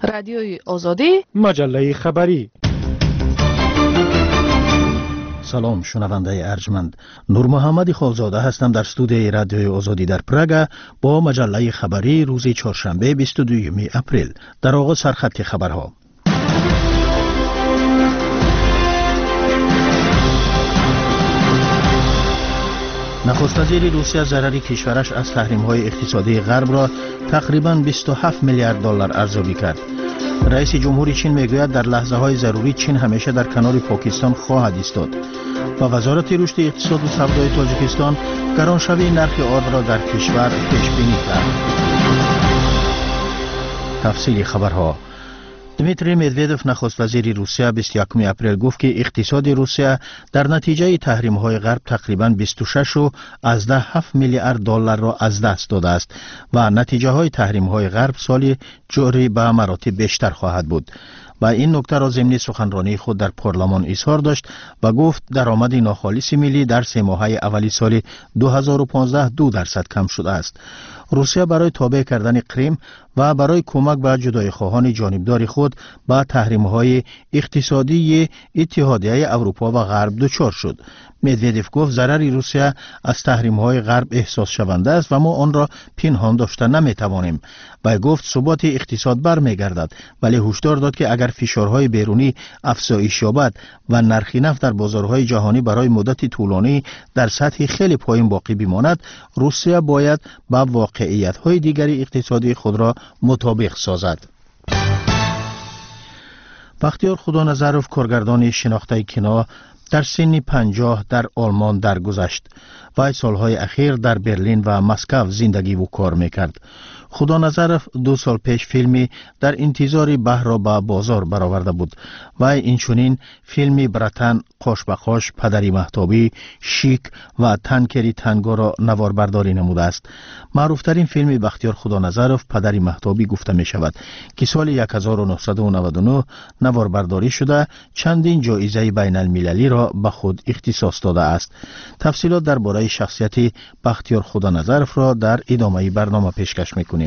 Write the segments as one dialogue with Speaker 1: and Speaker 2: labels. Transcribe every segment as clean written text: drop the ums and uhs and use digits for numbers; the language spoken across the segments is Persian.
Speaker 1: رادیوی آزادی،
Speaker 2: مجله خبری.
Speaker 3: سلام شنونده ارجمند، نور محمد خالزاده هستم در استودیوی رادیوی آزادی در پراگ با مجله خبری روز چهارشنبه 22 اپریل. در آغاز سرخط خبرها. نخست وزیر روسیه ضرر کشورش از تحریم‌های اقتصادی غرب را تقریباً 27 میلیارد دلار ارزیابی کرد. رئیس جمهوری چین میگوید در لحظه‌های ضروری چین همیشه در کنار پاکستان خواهد ایستاد. و وزارت رشد اقتصاد و سودای تاجیکستان گرانشوی نرخ آرد را در کشور پیش بینی کرد. تفصیل خبرها. دمیتری مدویدوف نخست وزیر روسیه 21 اپریل گفت که اقتصاد روسیه در نتیجه تحریم‌های غرب تقریباً 26.7 میلیارد دلار را از دست داده است و نتیجه‌های تحریم‌های غرب سال جاری به مراتب بیشتر خواهد بود. و این نکته را ضمن سخنرانی خود در پارلمان اظهار داشت و گفت درآمد ناخالص ملی در 3 ماهه اولی سال 2015 2% کم شده است. روسیه برای تابع کردن کریم و برای کمک به جدای خواهان جانبدار خود با تحریم‌های اقتصادی اتحادیه اروپا و غرب دچار شد. مدویدوف گفت ضرر روسیه از تحریم‌های غرب احساس شونده است و ما آن را پنهان داشته نمی‌توانیم. و گفت ثبات اقتصاد برمیگردد، ولی هشدار داد که اگر فشارهای بیرونی افزایش یابد و نرخ نفت در بازارهای جهانی برای مدت طولانی در سطح خیلی پایین باقی بماند، روسیه باید با واقعیت‌های دیگری اقتصادی خود را مطابق سازد. بختیار خدانظرف کارگردان شناخته کینا در سن 50 در آلمان درگذشت و سالهای اخیر در برلین و مسکو زندگی و کار میکرد. خدانظرف 2 سال پیش فیلمی در انتظار بحر را به بازار برآورده بود و اینچنین فیلمی برتن، قاش به قاش، پدری مهتابی، شیک و تنکری تنگو را نواربرداری نموده است. معروفترین فیلم بختیار خدانظرف پدری مهتابی گفته می شود که سال 1999 نواربرداری شده چندین جایزه بین المللی را به خود اختصاص داده است. تفصیلات درباره شخصیت بختیار خدانظرف را در ادامه برنامه پیشکش می‌کنیم.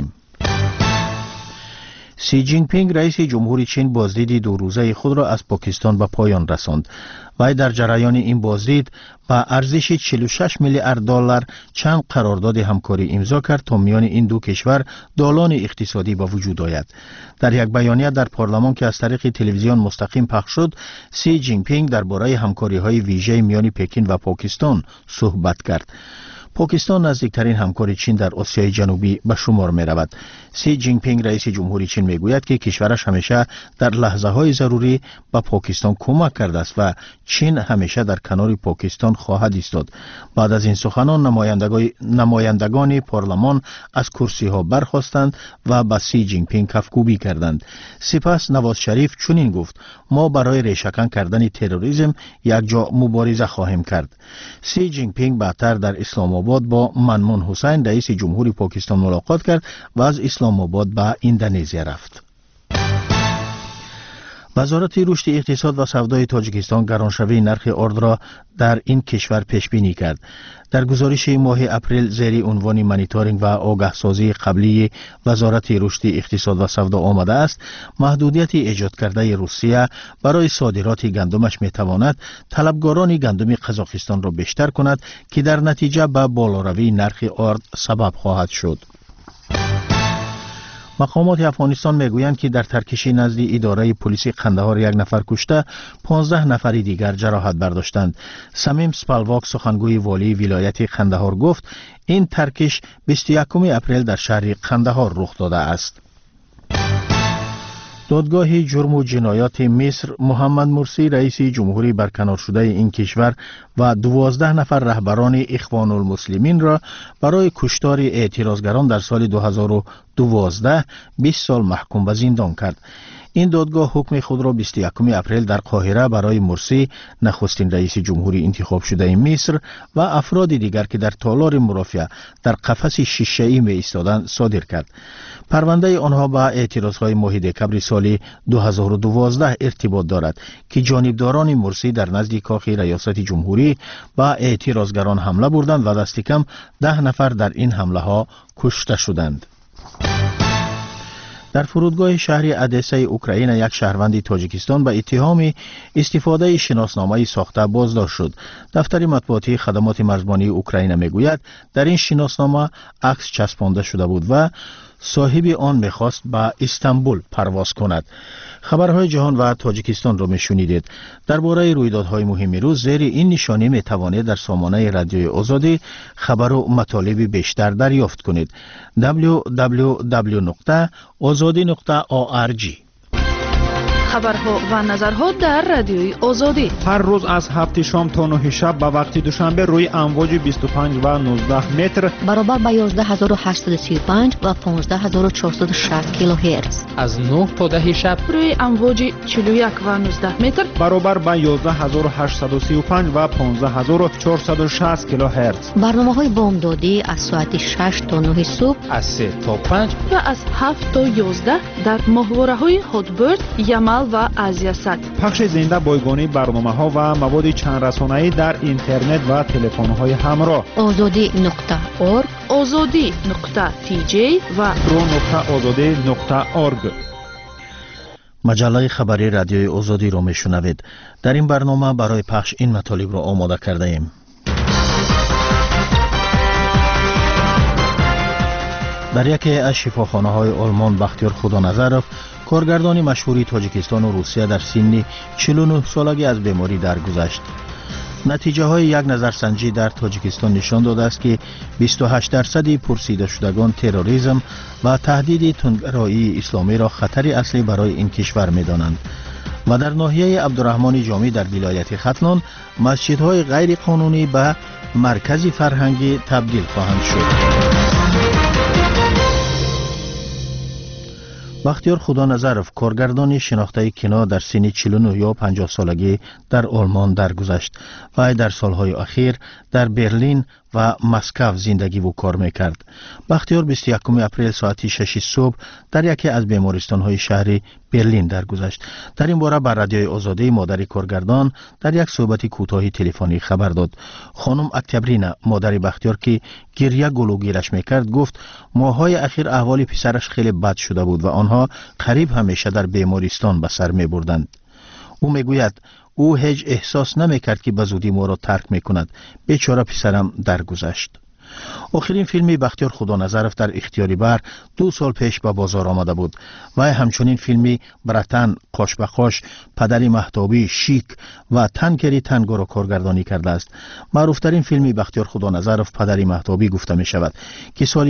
Speaker 3: سی جین پینگ رئیس جمهوری چین بازدید 2 روزه خود را از پاکستان به پایان رساند. وی در جریان این بازدید با ارزش 46 میلیارد دلار چند قرارداد همکاری امضا کرد تا میان این دو کشور دالان اقتصادی به وجود آید. در یک بیانیه در پارلمان که از طریق تلویزیون مستقیم پخش شد، سی جین پینگ درباره همکاری‌های ویژه میان پکین و پاکستان صحبت کرد. پاکستان نزدیکترین همکار چین در آسیای جنوبی به شمار می رود. سی جین پینگ رئیس جمهوری چین می گوید که کشورش همیشه در لحظه های ضروری به پاکستان کمک کرده است و چین همیشه در کنار پاکستان خواهد ایستاد. بعد از این سخنان نمایندگان پارلمان از کرسی ها برخاستند و به سی جین پینگ کفکوبی کردند. سپس نواز شریف چنین گفت: ما برای ریشه‌کن کردن تروریسم یک جا مبارزه خواهیم کرد. سی جین پینگ بعدتر در اسلام آباد با منمون حسین رئیس جمهوری پاکستان ملاقات کرد و از اسلام آباد به اندونزیا رفت. وزارت رشد اقتصاد و سودای تاجیکستان گرانشوی نرخ آرد را در این کشور پیش بینی کرد. در گزارش ماه اپریل زیر عنوان مانیتورینگ و آگاهسازی قبلی وزارت رشد اقتصاد و سودا آمده است: محدودیت ایجاد کرده روسیه برای صادرات گندمش میتواند طلبگاران گندم قزاقستان را بیشتر کند که در نتیجه به بالاروی نرخ آرد سبب خواهد شد. مقامات افغانستان میگویند که در ترکش نزد اداره پلیس قندهار 1 نفر کشته، 15 نفر دیگر جراحت برداشتند. سمیم سپالواک سخنگوی والی ولایت قندهار گفت این ترکش 21 اپریل در شهر قندهار رخ داده است. دادگاه جرم و جنایات مصر محمد مرسی رئیس جمهوری برکنار شده این کشور و 12 نفر رهبران اخوان المسلمین را برای کشتار اعتراضگران در سال 2012 20 سال محکوم به زندان کرد. این دادگاه حکم خود را 21 اپریل در قاهره برای مرسی نخستین رئیس جمهوری انتخاب شده مصر و افراد دیگر که در تالار مرافعه در قفس شیشه‌ای می ایستادند صادر کرد. پرونده آنها با اعتراضهای ماه دکمبر سال 2012 ارتباط دارد که جانبداران مرسی در نزد کاخ ریاست جمهوری با اعتراضگران حمله بردند و دست کم 10 نفر در این حمله ها کشته شدند. در فرودگاه شهر ادسه اوکراین یک شهروند تاجیکستان به اتهام استفاده شناسنامه ساخته بازداشت شد. دفتر مطبوعاتی خدمات مرزبانی اوکراین میگوید در این شناسنامه عکس چسبانده شده بود و صاحب آن میخواست به استانبول پرواز کند. خبرهای جهان و تاجیکستان را میشنیدید. درباره رویدادهای مهم روز زیر این نشانی میتوانید در سامانه رادیوی آزادی خبر و مطالب بیشتر دریافت کنید. www.azadi.org.
Speaker 1: خبرها و نظرها در رادیوی آزادی
Speaker 2: هر روز از 7 شام تا 9 شب به وقت دوشنبه روی امواج 25 و 19 متر
Speaker 4: برابر با 11835 و 15460 کیلوهرتز.
Speaker 5: از 9 تا 10 شب
Speaker 1: روی امواج 41 و 19 متر
Speaker 2: برابر با 11835 و 15460 کیلوهرتز.
Speaker 4: برنامه‌های بامدادی از ساعت 6 تا 9 صبح،
Speaker 5: از 3 تا 5
Speaker 1: و از 7 تا 11 در ماهواره‌های هاتبرد، یمل و آزیاسات.
Speaker 2: پخش زنده بایگانی برنامه‌ها و مواد چند رسانه‌ای در اینترنت و تلفن‌های همراه.
Speaker 4: azadi.org،
Speaker 1: azadi.tj و
Speaker 2: pro.azadi.org.
Speaker 3: مجله خبری رادیوی آزادی را میشنوید. در این برنامه برای پخش این مطالب را آماده کرده ایم. در یکی از شفاخانه‌های آلمان بختیار خدانظرف، کارگردان مشهوری تاجیکستان و روسیه در سن 49 سالگی از بیماری درگذشت. نتیجه های یک نظرسنجی در تاجیکستان نشان داده است که 28% پرسیده شدگان تروریسم و تهدید تندروایی اسلامی را خطری اصلی برای این کشور می دانند. و در ناحیه عبدالرحمن جامی در ولایت ختلان مسجدهای غیر قانونی به مرکز فرهنگی تبدیل خواهند شد. بختیار خدانظرف کارگردان شناخته کینو در سن 49 یا 50 سالگی در آلمان درگذشت و در سالهای اخیر در برلین و مسکو زندگی و کار میکرد. بختیار 21 اپریل ساعت 6 صبح در یکی از بیمارستان‌های شهر برلین درگذشت. در این باره بر رادیوی آزادی مادر کارگردان در یک صحبت کوتاه تلفنی خبر داد. خانم اکتبرینا مادر بختیار که گریه گلوگیرش میکرد گفت ماه‌های اخیر احوال پسرش خیلی بد شده بود و آنها قریب همیشه در بیمارستان به سر میبردند. او میگوید او هیچ احساس نمیکرد که به زودی ما را ترک میکند. بیچاره پسرم درگذشت. آخرین فیلمی بختیار خدانظرف در اختیاری بر 2 سال پیش به بازار آمده بود و همچنین فیلمی برتن، قاش به قاش، پدری مهتابی، شیک و تنکری تنگو را کارگردانی کرده است. معروفترین فیلمی بختیار خدانظرف پدری مهتابی گفته می شود که سال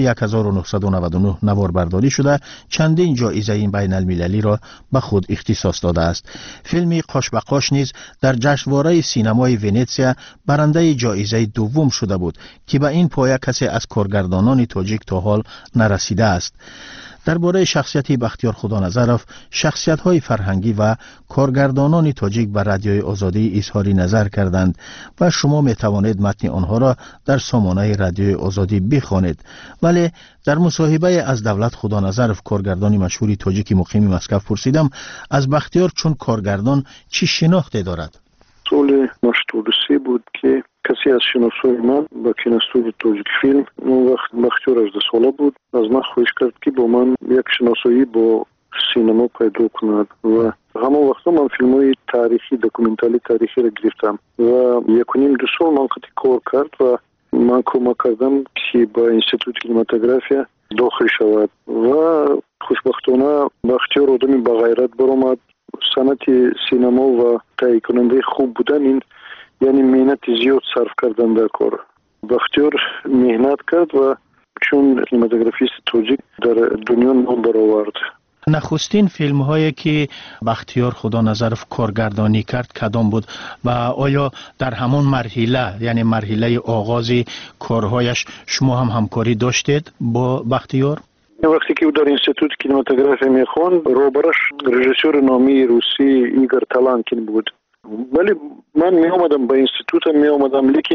Speaker 3: 1999 نوار برداری شده چندین جایزه بین المللی را به خود اختصاص داده است. فیلمی قاش به قاش نیز در جشنواره سینمای ونیزیا برنده جایزه دوم شده بود که به این پایه کسی از کارگردانان تاجیک تا حال نرسیده است. درباره شخصیت بختیار خدانظرف، شخصیت‌های فرهنگی و کارگردانان تاجیک بر رادیوی آزادی اظهار نظر کردند و شما می توانید متن آنها را در سامانه رادیوی آزادی بخوانید. ولی در مصاحبه از دولت خدانظرف کارگردان مشهور تاجیک مقیم مسکو پرسیدم از بختیار چون کارگردان چی شناخته دارد.
Speaker 6: سال 83 بود که کسی از شناسای من با کینوستودیوی تاجیک فیلم اون وقت بختیار 18 ساله بود از من خواهش کرد که با من یک شناسایی با سینما پیدا کند و همون وقتا من فیلم‌های تاریخی داکومنتری تاریخی را گرفتم و 1.5-2 سال من قطعی کار کرد و من کمک کردم که با انستیتوت کینماتوگرافیا داخل شود و خوشبختانه بختیار آدمی با غیرت برآمد. صنعت سینما و تهیه کننده خوب بودن این یعنی مهنت زیاد صرف کردن در کار. بختیار مهنت کرد و چون کینماتوگرافیست تاجیک در دنیا نام برآورد.
Speaker 3: نخستین فیلم هایی که بختیار خدانظرف کارگردانی کرد کدام بود و آیا در همون مرحله یعنی مرحله آغاز کارهایش شما هم همکاری داشتید با بختیار؟
Speaker 6: وقتی که او در انستیتوت کینماتوگرافی میخواند روبرش رژیسور نامی روسی ایگور تالانکین بود. ولی من می آمدم با انستیتوت می آمدم لیکن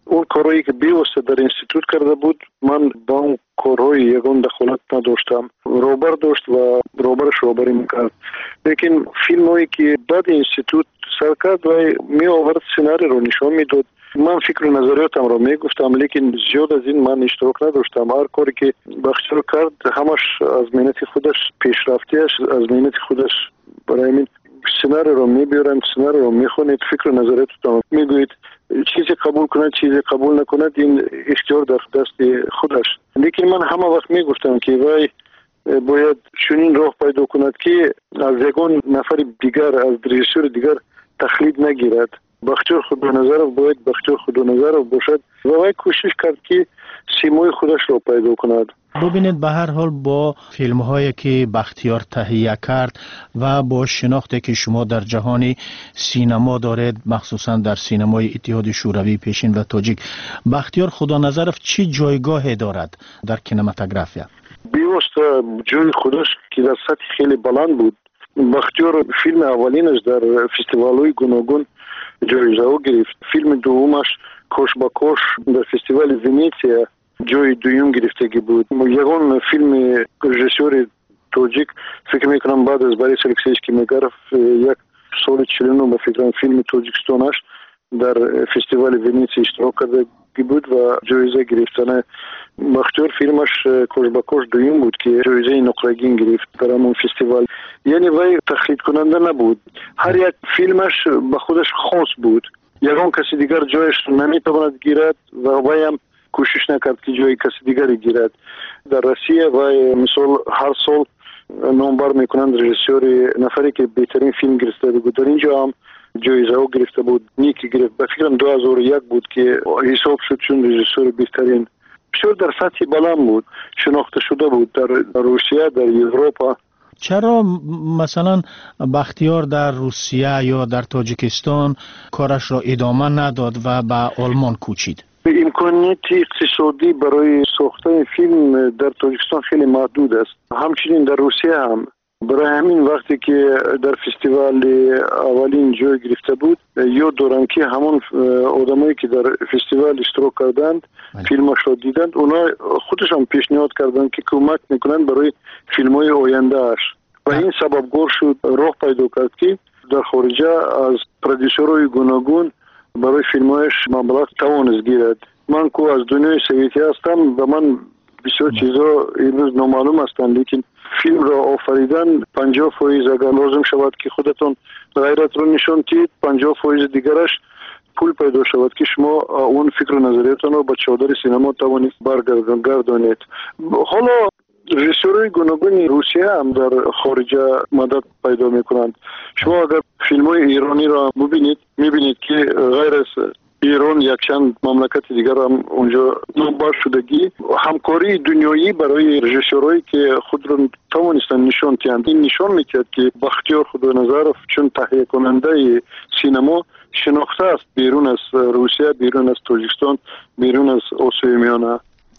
Speaker 6: اون کارهایی که بیوسته در اینستیتوت کرده بود من با اون کارهای یگان دخالت نداشتم. روبر داشت و روبرش روبری میکرد. لیکن فیلم هایی که بعد اینستیتوت سر کرد و می آورد سیناری رو نشان میداد. من فکر و نظریاتم رو میگفتم لیکن زیاد از این من اشتراک نداشتم. هر کاری که بخشیار کرد همش از مهنت خودش پیشرفتیش از مهنت خودش. برای این سیناری رو میبیارن، سیناری رو میخونید، فکر و نظریاتتون میگوید، چیزی قبول کند چیزی قبول نکند این اختیار در دست خودش. لیکن من همه وقت میگفتم که وای باید چنین راه پیدا کند که از یگان نفر دیگر از رژیسور دیگر تقلید نگیرد. بختیار خدانظرов باید بختیار خدانظرов باشد و وای کوشش کرد که سیمای خودش را پیدا کند.
Speaker 3: ببینید به هر حال با فیلم هایی که بختیار تهیه کرد و با شناختی که شما در جهان سینما دارید مخصوصا در سینمای اتحاد شوروی پیشین و تاجیک، بختیار خدانظرov چی جایگاهی دارد در کینماتوگرافیا؟
Speaker 6: بیوسته جای خودش که در سطح خیلی بلند بود. بختیار فیلم اولینش در فستیوال‌های گوناگون جایزه گرفت. فیلم دومش کوش با کوش در فستیوال ونیزیا جای دوم گرفتگی بود. یگان فیلم رژیسور تاجیک فکر میکنم بعد از باریس الکسییویچ یک سال 49 فکر فیلم تاجیکستانش در فستیوال ونیزیا اشتراک کرده بود و جایزه گرفتن. بختیار فیلمش کوش با کوش دوم بود که جایزه نقره‌گین گرفت در همون فستیوال. یعنی وای تقلید کننده نبود. هر یک فیلمش به خودش خاص بود. یگان کسی دیگر جایش نمیتواند گیرد و وای هم کوشش نکرد که جای کسی دیگری گیرد. در روسیه وای مثال هر سال نامبر میکنند رژیسور نفری که بهترین فیلم گرفته بود. در اینجا هم جایزه او گرفته بود. نیکی گرفت. فکرم 2001 بود که حساب شد چون رژیسور بهترین. بسیار در سطح بلند بود، شناخته شده بود در روسیه، در اروپا.
Speaker 3: چرا مثلا بختیار در روسیه یا در تاجیکستان کارش را ادامه نداد و به آلمان کوچید؟
Speaker 6: امکانیت اقتصادی برای ساختن فیلم در تاجیکستان خیلی محدود است. همچنین در روسیه هم. برای همین وقتی که در فستیوال اولین جای گرفته بود یاد دارم که همون آدمایی که در فستیوال اشتراک کردند فیلمش را دیدند اونا خودشان پیشنهاد کردند که کمک میکنند برای فیلم‌های آینده اش و این سببگار شد راه پیدا کرد که در خارجه از پرودیوسرهای گوناگون برای فیلم‌هایش مبلغ توانست گیرد. من که از دنیای سوویتی هستم و من بسیار چیزا امروز نامعلوم هستند لیکن فیلم را آفریدن 50% اگر لازم شود که خودتون غیرت رو نشان دهید 50% دیگرش پول پیدا شود که شما اون فکر و نظریتون رو با چادر سینما توانید برگردانید. حالا رژیسورهای گوناگون روسیه هم در خارج مدد پیدا میکنند. شما اگر فیلم های ایرانی را میبینید که غیر از ایران یک چند مملکت دیگر هم اونجا نامبر شدگی همکاری دنیایی برای رژیسورایی که خود را توانستن نشان دهند. این نشان میکرد که بختیار خدانظرov چون تهیه کننده سینما شناخته است بیرون از روسیه، بیرون از تاجیکستان، بیرون از آسیای میانه.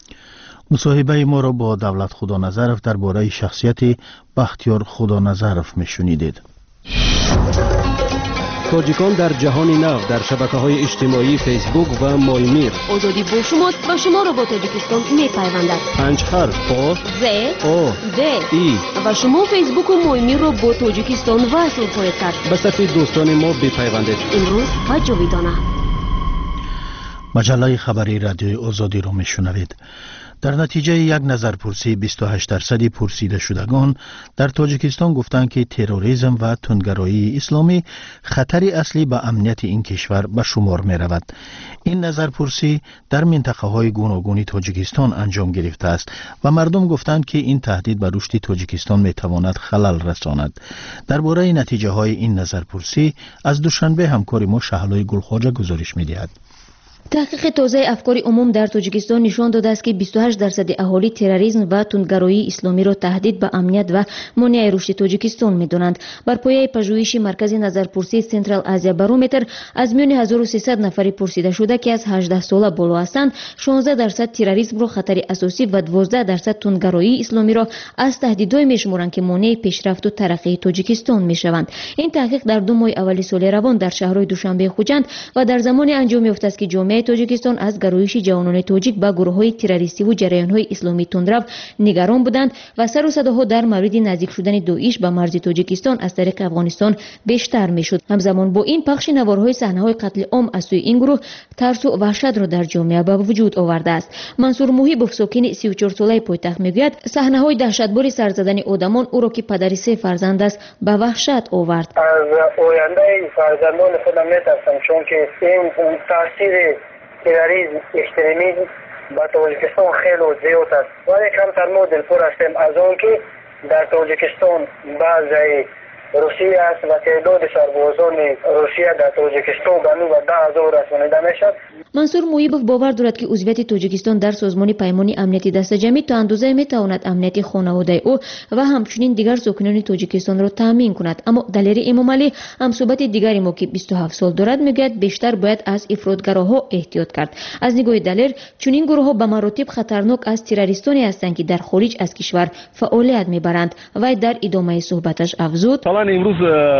Speaker 3: مصاحبه ما را با دولت خدانظرov درباره شخصیت بختیار خدانظرov میشنیدید.
Speaker 7: تاجیکان در جهان نو در شبکه‌های اجتماعی فیسبوک و مایمیر.
Speaker 8: آزادی با شماست و شما را با تاجیکستان می‌پیوندد.
Speaker 7: 5 حرف با
Speaker 8: ز
Speaker 7: او
Speaker 8: د
Speaker 7: ای
Speaker 8: و شما فیسبوک و مایمیر را با تاجیکستان وصل خواهید کرد.
Speaker 7: به صفحه دوستان ما بپیوندید.
Speaker 8: امروز و جاویدانه.
Speaker 3: مجله خبری رادیوی آزادی را میشنوید. در نتیجه یک نظرپرسی 28% پرسیده شدگان در تاجیکستان گفتند که تروریسم و تندگرایی اسلامی خطری اصلی به امنیت این کشور به شمار می رود. این نظرپرسی در منطقه های گوناگون تاجیکستان انجام گرفته است و مردم گفتند که این تهدید به رشد تاجیکستان می تواند خلل رساند. درباره نتیجه های این نظرپرسی از دوشنبه همکار ما شهلای گلخواجه گزارش می دهد.
Speaker 4: تحقیق تازه افکار عموم در تاجیکستان نشان داده است که 28% اهالی تروریسم و تندگرایی اسلامی را تهدید به امنیت و مانع رشد تاجیکستان می‌دانند. بر پایه پژوهش مرکز نظرپرسی سنترال آسیا بارومتر از میان 1300 نفر پرسیده شده که از 18 ساله بالا هستند 16% تروریسم را خطر اساسی و 12% تندگرایی اسلامی را از تهدیدهای می‌شمارند که مانع پیشرفت و ترقی تاجیکستان می‌شوند. این تحقیق در 2 ماه اول سال روان در شهرهای دوشنبه خوجند و در زمان انجام یافته است که جامعه جامعه تاجیکستان از گرایش جوانان تاجیک به گروه‌های تروریستی و جریان‌های اسلامی تندرو نگران بودند و سر و صداها در مورد نزدیک شدن داعش به مرز تاجیکستان از طریق افغانستان بیشتر میشد. همزمان با این پخش نوارهای صحنه‌های قتل عام از سوی این گروه ترس و وحشت را در جامعه به وجود آورده است. منصور موهیبوف ساکن 34 ساله پایتخت میگوید صحنه‌های دهشتبار سر زدن آدمان او را که پدری 3 فرزند است به وحشت آورد.
Speaker 9: از آینده فرزندان خودم میترسم، چون که این تاثیر تروریسم اکستریمیسم با تاجیکستان خیلی زیاد است. ولی کمتر ما دلپور هستیم از آن که در تاجیکستان بعضی روسیه است و تعداد سربازان روسیه در تاجیکستان به 10,000 رسانیده میشد.
Speaker 4: منصور مویبوف باور دارد که عضویت تاجیکستان در سازمان پیمان امنیتی دست جمعی تا اندازه میتواند امنیت خانواده او و همچنین دیگر ساکنان تاجیکستان را تامین کند. اما دلیری امامعلی همصحبت دیگری ما که 27 سال دارد میگوید بیشتر باید از افراطگراها احتیاط کرد. از نگاه دلیر چنین گروه‌ها به مراتب خطرناک از تروریستانی هستند که در خارج از کشور فعالیت میبرند. و در ادامه صحبتش افزود:
Speaker 10: امروز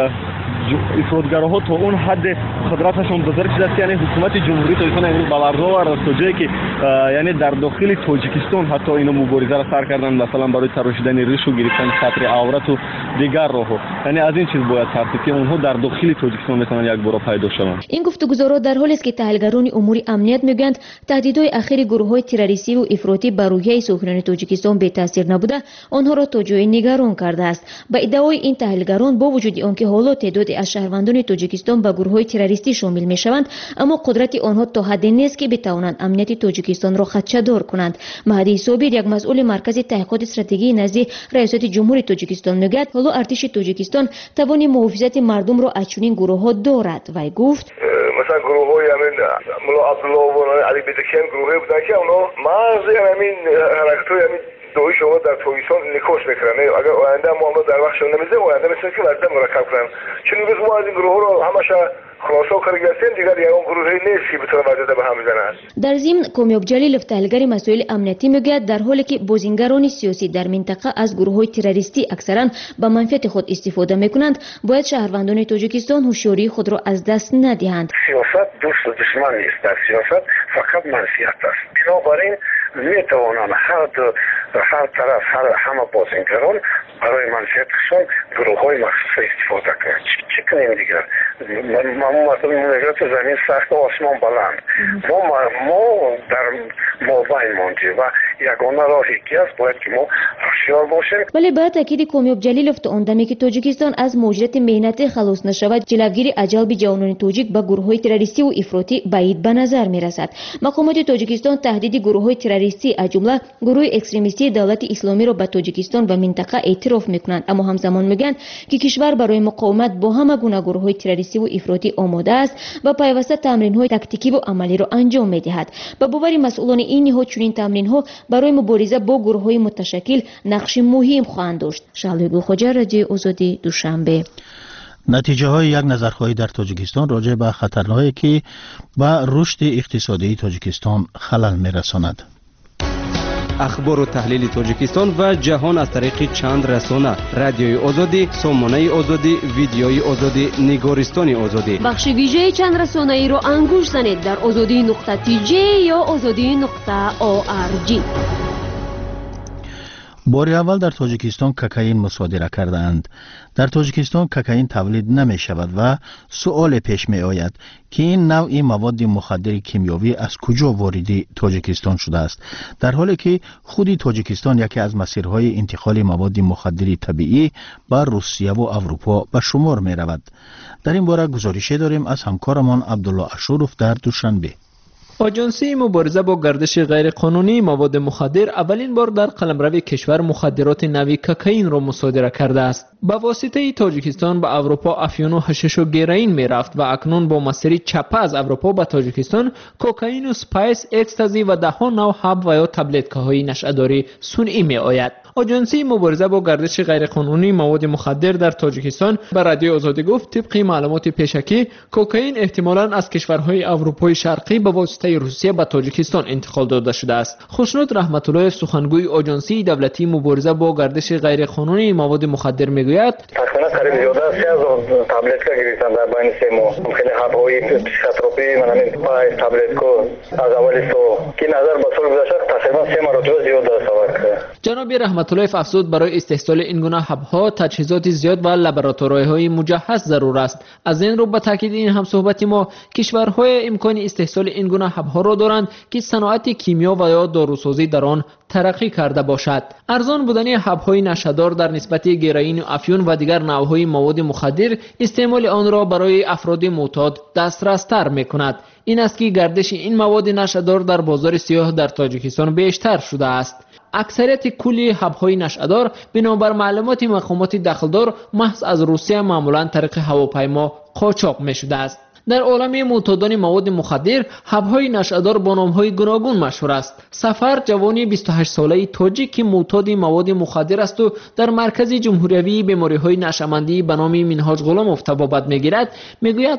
Speaker 10: افراطگراها تا اون حد قدرتشون بزرگ شده است، یعنی حکومت جمهوری تاجیکستان امروز باورها رسید جایی که یعنی در داخل تاجیکستان حتی اینا مبارزه را سر کردن، مثلا برای تراشیدن ریش و گرفتن سطر عورت و دیگر راهها. یعنی از این چیز باید ترسید که اونها در داخل تاجیکستان میتونن یک بار پیدا شوند.
Speaker 4: این گفتگوها در حالی است که تحلیلگران امور امنیت میگویند تهدیدهای اخیر گروه‌های تروریستی و افراطی بر روحیه ساکنان تاجیکستان بی تاثیر نبوده آنها را تا جای نگران کرده است. با ادعای این تحلیلگران با وجود آنکه حالا تعدادی از شهروندان تاجیکستان به گروه‌های تروریستی شامل میشوند، اما قدرت آنها تا حدی نیست که بتوانند امنیت تاجیکستان را خدشه‌دار کنند. مهدی صابر، یک مسئول مرکز تحقیقات استراتژی نزد ریاست جمهوری تاجیکستان میگوید حالا ارتش تاجیکستان توان محافظت مردم را از چنین گروه‌ها دارد و گفت
Speaker 11: مثلا گروه‌های همین ملا عبدالله و علی بدکیان گروهی بودن که اونا مرز همین حرکت‌های همین دوی شما در تاجیکستان نکوش میکنن. اگر آینده ما در وقتشون نمیزه آینده مثل که وضع مرکب کنن، چون روز ما از این گروه رو همش خلاصا کار گرفتیم دیگر یک گروهی نیست که بتونه وضع به هم بزنه. در
Speaker 4: ضمن کامیاب جلیلوف تحلیلگر مسائل امنیتی میگوید در حالی که بازیگران سیاسی در منطقه از گروه‌های تروریستی اکثرا به منفعت خود استفاده میکنند، باید شهروندان تاجیکستان هوشیاری خود را از دست ندهند.
Speaker 9: سیاست دوست و دشمن نیست، در سیاست فقط منفعت است. بنابراین میتوانند هر طرف همه بازیگران برای منفعتشون گروه‌های مخصوص استفاده کنند. چی کنیم دیگر؟ ما مملکت زمین سخت و آسمان بلند. ما در مابین ماندیم و یگانه راه یکی است باید که ما هوشیار باشیم.
Speaker 4: ولی با تاکید کامیاب جلیلوف تا اندمی که تاجیکستان از مهاجرت مهنتی خلاص نشود، جلوگیری جلب جوانان تاجیک به گروه‌های تروریستی و افراطی بعید به نظر میرسد. مقامات تاجیکستان تهدید گروه‌های تروریستی از جمله گروه اکستریمیستی دولت اسلامی را به تاجیکستان و منطقه اعتراف میکنند، اما همزمان میگن که کشور برای مقاومت با همه گونه گروه‌های تروریستی و افراطی آماده است و پیوسته تمرین‌های تاکتیکی و عملی را انجام می‌دهد. با باور مسئولان این نهاد چنین تمرین‌ها برای مبارزه با گروه‌های متشکل نقش مهم خواهند داشت. شعله گلخوجه، رادیو آزادی، دوشنبه.
Speaker 3: نتیجه های یک نظرخواهی در تاجیکستان راجع به خطرهایی که به رشد اقتصادی تاجیکستان خلل می‌رساند.
Speaker 7: اخبار و تحلیل تاجیکستان و جهان از طریق چند رسانه: رادیوی آزادی، سامانه آزادی، ویدیوی آزادی، نگارستان آزادی.
Speaker 8: بخش ویژه چند رسانه‌ای رو انگوش زنید در azadi.tj یا azadi.org.
Speaker 3: بار اول در تاجیکستان کوکائین مصادره کردند. در تاجیکستان کوکائین تولید نمی شود و سؤال پیش می آید که این نوع مواد مخدر کیمیاوی از کجا وارد تاجیکستان شده است، در حالی که خود تاجیکستان یکی از مسیرهای انتقال مواد مخدر طبیعی بر روسیه و اروپا به شمار می رود. در این باره گزارشی داریم از همکارمان عبدالله اشوروف در دوشنبه.
Speaker 5: آژانسی مبارزه با گردش غیرقانونی مواد مخدر اولین بار در قلمرو کشور مخدرات نوعی کوکائین را مصادره کرده است. با واسطه تاجیکستان به اروپا افیون و حشیش و گیرین می رفت و اکنون با مسیر چپه از اروپا به تاجیکستان کوکائین و سپایس، اکستازی و ده ها نوع حب و یا تبلتکه‌های نشه‌داری صنعی می آید. آژانسی مبارزه با گردش غیرقانونی مواد مخدر در تاجیکستان به رادیو آزادی گفت طبق معلومات پیشکی کوکائین احتمالاً از کشورهای اروپای شرقی به واسطه روسیه به تاجیکستان انتقال داده شده است. خوشنود رحمت الله سخنگوی آژانسی دولتی مبارزه با گردش غیرقانونی مواد مخدر میگوید
Speaker 12: تقریبا قریب 3000 تابلت گرفتن در بین 3 ماه. خیلی حب‌های پسیکوتروپی همین 5 تابلت کو از اول سو که نظر به سال گذشته تقریبا 3 مرتبه زیاد است.
Speaker 5: جناب رحمت الله افزود برای استحصال این گونه حب‌ها تجهیزات زیاد و لابراتوری‌های مجهز ضرور است. از این رو به تاکید این هم صحبت ما کشورهای امکان استحصال این گونه حب‌ها را دارند که صنعت کیمیا و یا داروسازی در آن ترقی کرده باشد. ارزان بودن حب‌های نشه‌دار در نسبت گیروئین و افیون و دیگر نوع‌های مواد مخدر استعمال آن را برای افراد معتاد دسترس‌تر می‌کند. این است که گردش این مواد نشه‌دار در بازار سیاه در تاجیکستان بیشتر شده است. اکثریت کلی حب‌های نشه‌دار بنابر معلومات مقامات دخلدار محض از روسیه معمولاً طریق هواپیما قاچاق می‌شده است. در عالم معتادان مواد مخدر حب‌های نشه‌دار با نام‌های گوناگون مشهور است. سفر جوانی 28 ساله تاجیک که معتاد مواد مخدر است و در مرکز جمهوری بیماری‌های نشه‌مندی به نام منهاج غلاموف طبابت می‌گیرد میگوید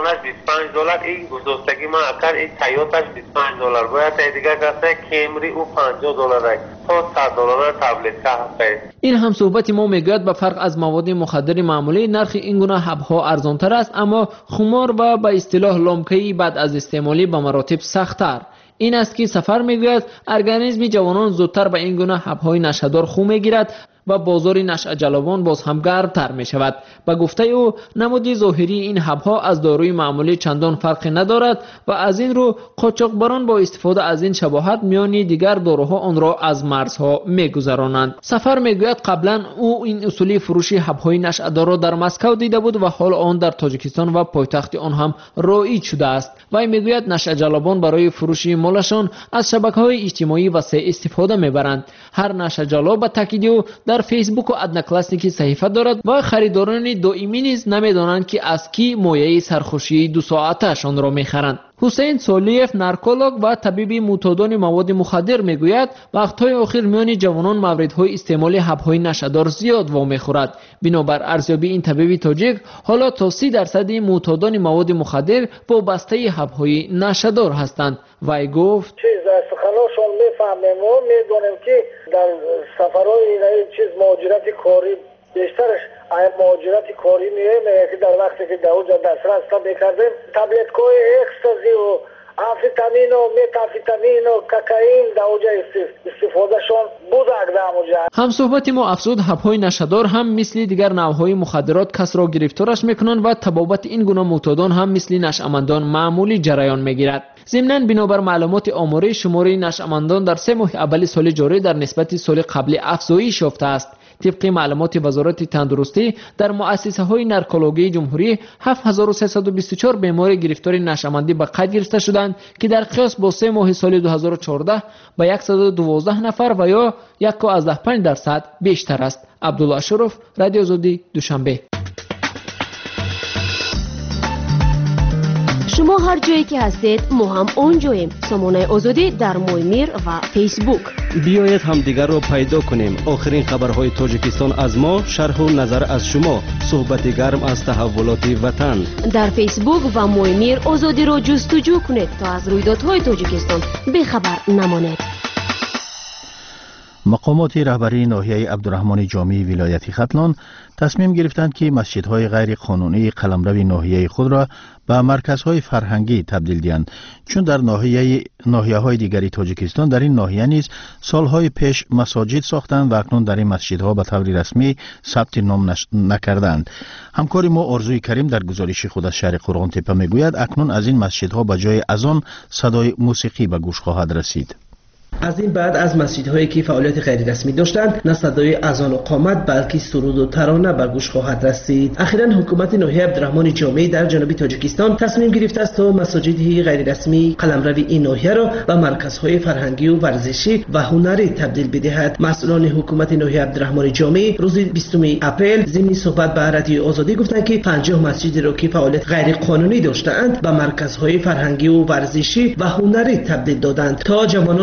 Speaker 13: $25 این گذاشتگی ما اگر این تایوتاش $25 باید دیگر گفته کیمری او $50 تا $100 تبلت هست.
Speaker 5: این هم صحبت ما میگوید به فرق از مواد مخدر معمولی نرخ این گونه حب‌ها ارزان‌تر است اما خمار و به اصطلاح لامکه‌ای بعد از استعمالی به مراتب سخت‌تر. این است که سفر میگوید ارگانیسم جوانان زودتر به این گونه حب‌های نشه‌دار خو میگیرد و بازار نشأه جلبان باز هم گرمتر می شود. به گفته او نمود ظاهری این حب‌ها از داروی معمولی چندان فرقی ندارد و از این رو قاچاقبران با استفاده از این شباهت میان دیگر داروها آن را از مرزها میگذرانند. سفر میگوید قبلا او این اصولی فروشی حب‌های نشأه‌دار را در مسکو دیده بود و حال آن در تاجیکستان و پایتخت آن هم رایج شده است. و میگوید نشأه جلبان برای فروشی مالشان از شبکه‌های اجتماعی وسیع استفاده میبرند. هر نشأه جلب به تاکید در فیسبوک و ادناکلاسیکی صحیفه دارد و خریداران دائمی نیز نمیدانند که از کی مایه سرخوشی 2 ساعتشان را میخرند. حسین سالیف نارکولوگ و طبیب معتادان مواد مخدر میگوید وقت‌های اخیر میان جوانان موردهای استعمال حب‌های نشه‌دار زیاد وامی خورد. بنابر ارزیابی این طبیب تاجیک حالا تا 30% معتادان مواد مخدر وابسته حب‌های نشه‌دار هستند. وی گفت
Speaker 14: سخناشون میفهمیم و میدونیم که در سفرهای این چیز مهاجرت کاری بیشترش مهاجرت کاری میه که در وقتی که در دسترس میکردیم تبلت‌های اکستازی و آمفتامین و متامفتامین و کوکائین در اونجا استفادهشون بود در اونجا.
Speaker 5: هم صحبت ما افزود حب‌های نشه‌دار هم مثل دیگر نوع‌های مخدرات کس را گرفتارش میکنند و تبابت این گونه معتادان هم مثل نشأمندان معمولی جریان میگیرد. ضمناً بنابر معلومات آماری شماره نشأمندان در 3 ماه اول سال جاری در نسبت سال قبل افزایش یافته است. طبق معلومات وزارت تندرستی در مؤسسه‌های نارکولوژی جمهوری 7324 بیمار گرفتار نشأمندی به قید گرفته شدند که در قیاس با 3 ماه سال 2014 به 112 نفر و یا 1.5% بیشتر است. عبدالله اشرف، رادیو آزادی، دوشنبه.
Speaker 8: شما هر جایی که هستید ما هم اونجاییم. سامانه آزادی در مویمیر و فیسبوک.
Speaker 7: بیایید همدیگر را پیدا کنیم. آخرین خبرهای تاجیکستان از ما، شرح و نظر از شما، صحبت گرم از تحولات وطن.
Speaker 8: در فیسبوک و مویمیر آزادی را جستجو کنید تا از رویدادهای تاجیکستان بیخبر نمانید.
Speaker 3: مقامات رهبری ناحیه عبدالرحمن جامی ولایت ختلان تصمیم گرفتند که مسجدهای غیر قانونی قلمرو ناحیه خود را به مرکزهای فرهنگی تبدیل دهند، چون در ناحیه‌های دیگری تاجیکستان در این ناحیه نیز سالهای پیش مساجد ساختند و اکنون در این مسجدها به طور رسمی ثبت نام نکردند. همکار ما آرزوی کریم در گزارش خود از شهر قرغان تپه میگوید اکنون از این مسجدها به جای اذان صدای موسیقی به گوش خواهد رسید.
Speaker 15: از این بعد از مسجدهایی که فعالیت غیر رسمی داشتند نه صدای اذان و قامت بلکه سرود و ترانه به گوش خواهد رسید. اخیراً حکومت ناحیه عبدالرحمن جامی در جنوب تاجیکستان تصمیم گرفته است تا مساجد غیر رسمی قلمرو این ناحیه را به مرکزهای فرهنگی و ورزشی و هنری تبدیل بدهد. مسئولان حکومت ناحیه عبدالرحمن جامی روز 20 اپریل ضمن صحبت به رادیو آزادی گفتند که 50 مسجد را که فعالیت غیر قانونی داشتند به مرکزهای فرهنگی و ورزشی و هنری تبدیل دادند تا جوانان و ساکنان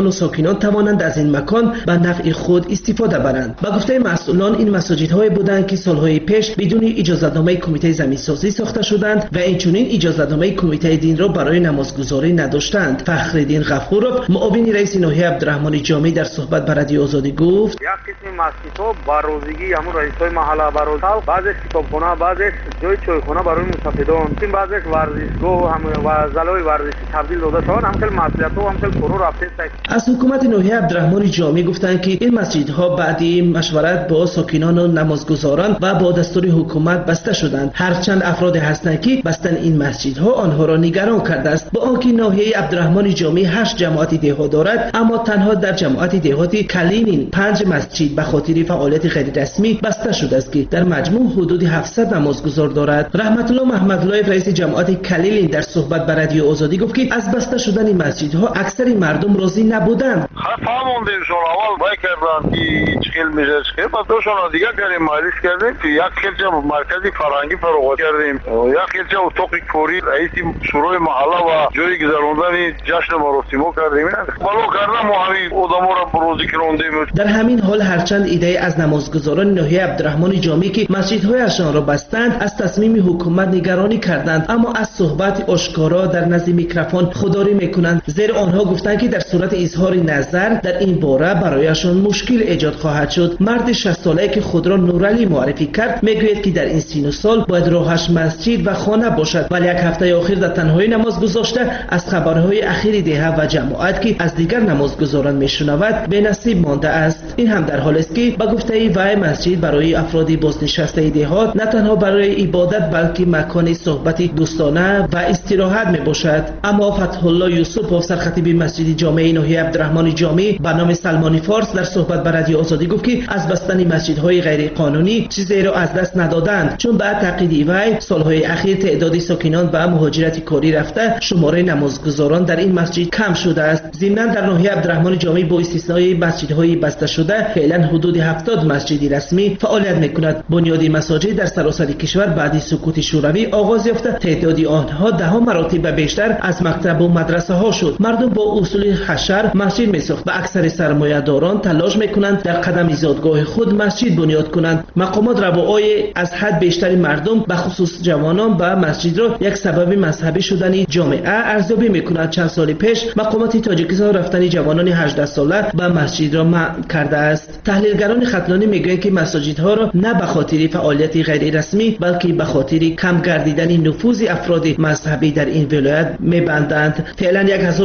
Speaker 15: ساکنان توانند از این مکان به نفع خود استفاده برند. با گفته مسئولان این مساجدهای بودند که سالهای پیش بدون اجازه‌نامه کمیته زمین‌سازی ساخته شدند و اینچنین اجازه‌نامه کمیته دین را برای نمازگزاری نداشتند. فخرالدین غفورов معاون رئیس ناحیه عبدالرحمن جامی در صحبت با رادیو آزادی گفت:
Speaker 16: یک قسم مسجدها با روزگی همون رئیس‌های محله برای بعضی کتابخانه، بعضی جای چایخانه برای مسافران، این بعضی ورزشگاه هم و زلای ورزشی تبدیل داده شدن. هم خیلی مسئولیت‌ها هم خیلی فرو رفته است.
Speaker 15: از حکومت ناحیه عبدالرحمن جامی گفتند که این مسجدها بعدی مشورت با ساکنان و نمازگزاران و با دستور حکومت بسته شدند. هرچند افراد هستند که بستن این مسجدها آنها را نگران کرده است. با آنکه ناحیه عبدالرحمن جامی 8 جماعت دهها دارد، اما تنها در جماعت دهاتی کلینین 5 مسجد به خاطر فعالیت غیر رسمی بسته شده است که در مجموع حدود 700 نمازگزار دارد. رحمت الله محمدلایف رئیس جماعت کلیلین در صحبت با رادیو آزادی گفت که از بسته شدن این مسجدها اکثر مردم راضی نبودند.
Speaker 11: فهموندیم شون اول وای کردن که چخیل میشه چخیل بعد دوشون دیگه کردیم مالیش کردیم که یک خیلچه مرکزی فرهنگی فروغ کردیم، یک خیلچه اتاق کوری رئیس شورای محله و جای گذراندن جشن مراسم کردیم. ولو کردم ما همین آدما را بروزی کردیم.
Speaker 15: در همین حال هرچند ایده از نمازگزاران ناحیه عبدالرحمن جامی که مسجدهایشان را بستند از تصمیم حکومت نگرانی کردند، اما از صحبت آشکارا در نزد میکروفون خودداری میکنند، زیرا آنها گفتند که در صورت اظهار نظر در این باره برایشان مشکل ایجاد خواهد شد. مرد 60 ساله که خود را نورعلی معرفی کرد میگوید که در این سن و سال باید راهش مسجد و خانه باشد، ولی یک هفته اخیر در تنهایی نماز گذاشته از خبرهای اخیر دهه و جماعت که از دیگر نمازگزاران میشنود به نصیب مانده است. این هم در حالی است که با گفته وی مسجد برای افراد بازنشسته دهات نه تنها برای عبادت بلکه مکان صحبت دوستانه و استراحت می باشد. اما فتح الله یوسف سرخطیب مسجد جامع ناحیه عبدالرحمن جامی به نام سلمانی فارس در صحبت با رادیو آزادی گفت که از بستن مسجدهای غیر قانونی چیزی را از دست ندادند، چون بعد تقلید وی سالهای اخیر تعداد ساکنان به مهاجرت کاری رفته شماره نمازگزاران در این مسجد کم شده است. ضمناً در ناحیه عبدالرحمن جامی با استثنای مسجدهای بسته شده فعلا حدود 70 مسجد رسمی فعالیت میکند. بنیادی مساجد در سراسر کشور بعد سکوت شوروی آغاز یافته، تعداد آنها 10 مراتب بیشتر از مکتب و مدرسه ها شد. مردم با اصول حشر مسجد میساخت و اکثر سرمایه‌داران تلاش میکنند در قدم ایجادگاه خود مسجد بنیاد کنند. مقامات روای از حد بیشتر مردم به خصوص جوانان به مسجد را یک سبب مذهبی شدن جامعه ارزیابی میکنند. چند سال پیش مقامات تاجیکستان رفتن جوانان 18 ساله به مسجد را منع کرده است. تحلیلگران ختلانی میگویند که مساجدها را نه به خاطر فعالیت غیر رسمی بلکه به خاطر کم گردیدن نفوذ افراد مذهبی در این ولایت میبندند. فعلا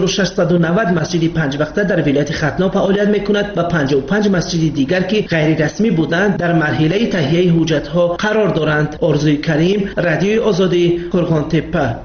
Speaker 15: 1690 مسجد 5 وقته در ولایت ختلان فعالیت میکند و 55 مسجد دیگر که غیر رسمی بودند در مرحله تهیه حجتها قرار دارند. آرزوی کریم، رادیوی آزادی، قرغانتپه.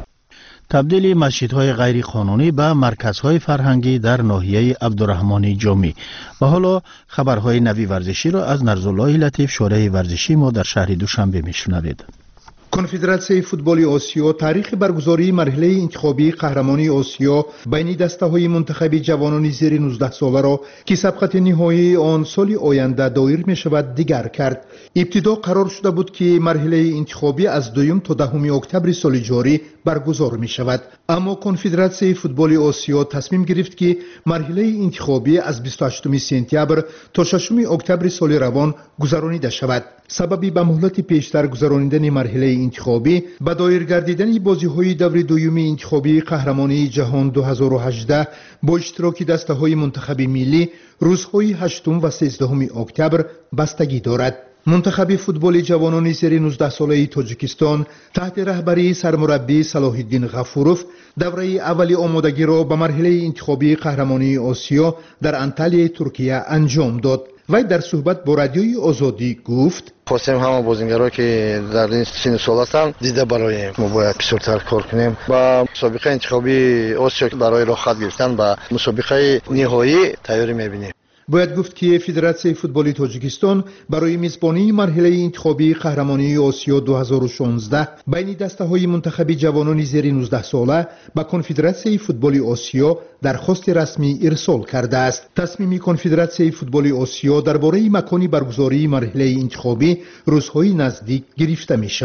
Speaker 3: تبدیل مسجدهای غیر قانونی به مرکزهای فرهنگی در ناحیه عبدالرحمن جامی. و حالا خبرهای نوی ورزشی را از نرزالله لطیف شورای ورزشی ما در شهر دوشنبه میشنوید.
Speaker 17: کنفدراسیون فوتبال آسیا تاریخ برگزاری مرحله انتخابی قهرمانی آسیا بین دسته‌های منتخب جوانان زیر 19 ساله را که سبقت نهایی آن سال آینده دایر می‌شود دیگر کرد. ابتدا قرار شده بود که مرحله انتخابی از 2 تا 10 اکتبر سال جاری برگزار می‌شود، اما کنفدراسیون فوتبال آسیا تصمیم گرفت که مرحله انتخابی از 28 سپتامبر تا 6 اکتبر سال روان گذرانیده شود. سببی به مهلت پیشتر گذراندن مرحله انتخابی به دایر گردیدن بازی‌های دور دوم انتخابی قهرمانی جهان 2018 با اشتراک دسته‌های منتخب ملی روزهای 8 و 13 اکتبر بستگی دارد. منتخب فوتبال جوانان زیر 19 ساله تاجیکستان تحت رهبری سرمربی صلاح الدین غفورov دوره اولی آمادگی را به مرحله انتخابی قهرمانی آسیا در انطالیه ترکیه انجام داد. وی در صحبت با رادیوی آزادی گفت:
Speaker 18: خواستیم همه بازیگرایی که در این سن سال هستند دیده برایم ما باید بسیارتر کار کنیم با مسابقه انتخابی آسیا برای راه خط گرفتن و مسابقه نهایی تیاری می‌بینیم.
Speaker 17: باید گفت که فدراسیون فوتبال تاجیکستان برای میزبانی مرحله انتخابی قهرمانی آسیا 2016 بین دسته‌های منتخب جوانان زیر 19 ساله به کنفدراسیون فوتبال آسیا درخواست رسمی ارسال کرده است. تصمیم کنفدراسیون فوتبال آسیا درباره مکان برگزاری مرحله انتخابی روزهای نزدیک گرفته می شود.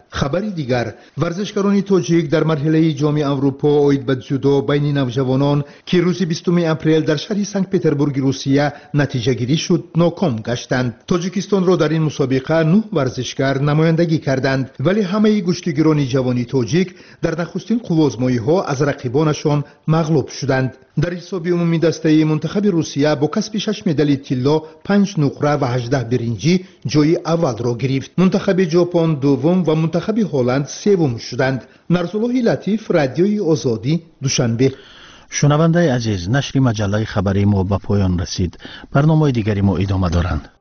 Speaker 17: خبری دیگر، ورزشکاران تاجیک در مرحله جام اروپا اوید به جودو بین نوجوانان که روز 20 اپریل در شهر سنت پترزبورگ روسیه نتیجه گیری شد ناکام گشتند. تاجیکستان را در این مسابقه 9 ورزشکار نمایندگی کردند، ولی همه گشتیگران جوانی تاجیک در نخستین قوازمایی‌ها از رقیبانشان مغلوب شدند. در حساب عمومی دسته منتخب روسیه با کسب 6 مدال طلا، 5 نقره و 18 برنجی جای اول را گرفت. منتخب ژاپن دوم و منتخب هلند سوم شدند. نرسالله لطیف، رادیوی آزادی، دوشنبه.
Speaker 3: شنونده عزیز، نشر مجله خبری ما به پایان رسید. برنامه دیگری ما ادامه دارند.